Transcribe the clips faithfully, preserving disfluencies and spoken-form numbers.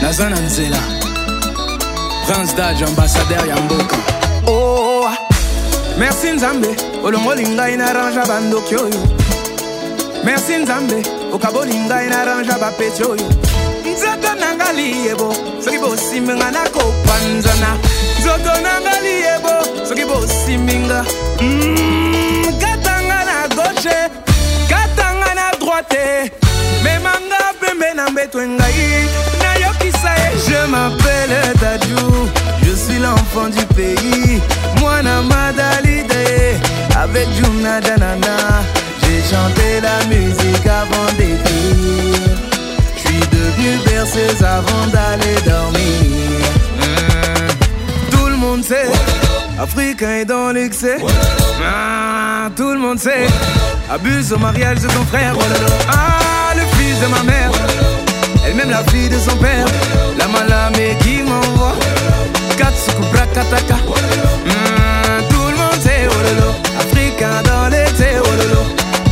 Nazana Nzela, Prince Daj, ambassadeur Yamboka. Oh, merci Nzambe, olongo linga inaranja bandokyo yo. Merci Nzambe, okabo linga inaranja bapetyo yo. Nzoto nangali yebo, soki bosi minga na kopanzana. Nzoto nangali yebo, soki bosi minga. Mmm, katanga na gauche, katanga na droite. Memanga pembe na mbetwe ngai. Na yokisa ye, je m'appelle Dadju. Je suis l'enfant du pays. Moi na madalide, avec Juna Danana. J'ai chanté la musique avant d'écrire. J'suis devenu berceuse avant d'aller dormir. Mmh. Tout le monde sait, Africain est dans l'excès. Ah, tout le monde sait, abuse au mariage de ton frère. Ah, le fils de ma mère, elle-même la fille de son père. La malamé qui m'envoie Katsuku Brakataka. Mmh, tout le monde sait, oh lolo, Africain dans l'été, oh lolo.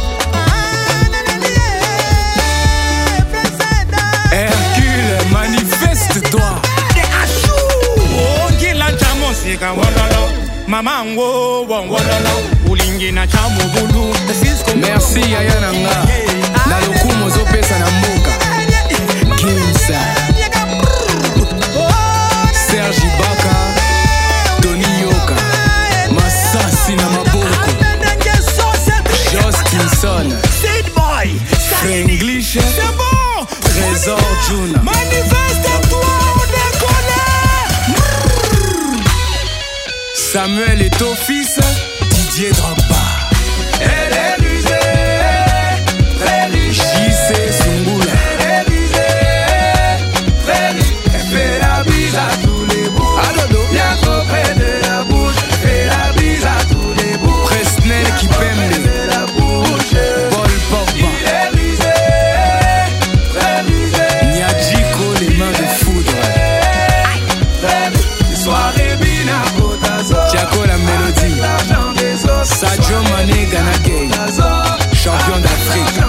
Hercule, manifeste-toi. Oh, Gila Chamosika, Walalo. Maman, wo, wo, walalo. Ulingi na chamu bulu. Merci, Ayananga. La lokumo zopesa na mboka. Kinsa. Serge Ibaka. Tony Yoka. Masasi na maboko. Justinson. Seed boy. English. C'est bon. Trésor Juna. Manifeste-toi, on décolle. Samuel est au fils. Didier Drogba. Elle est rusée, très riche. J C Sungula. Elle est rusée, très riche. Elle fait la bise à tous les bouts. Adodo. Bien trop près de la bouche. Elle fait la bise à tous les bouts. Presnel Kipembe. De la bouche. Paul Pogba. Il est rusé, très rusé. Nyadjiko, les mains de foudre. Très riche. Soirée Bina Botazo. Tiako la mélodie. L'argent des autres. Sadio Mané Ganagay. Champion d'Afrique.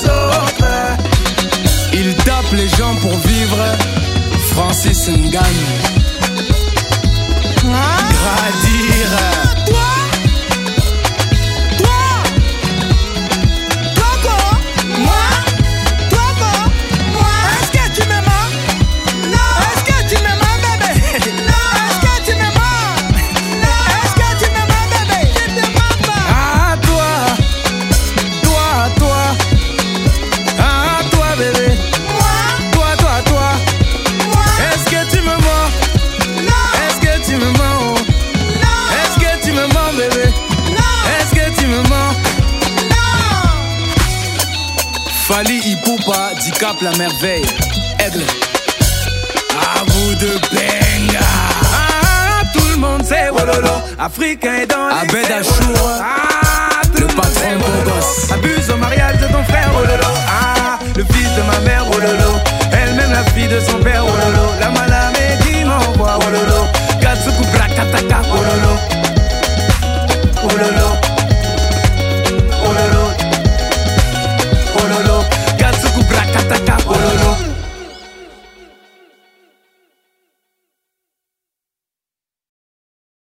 Il tape les gens pour vivre. Francis Ngagne. Gradire. Fali Ipupa, Dicap la merveille. Aigle. À vous de Benga. Ah, tout le monde sait, wololo. Africain est dans les Abed Achour. Ah, Le patron beau gosse. Abuse au mariage de ton frère, wololo. Ah, le fils de ma mère, wololo. Elle-même la fille de son père, wololo. La malamé qui m'envoie, wololo.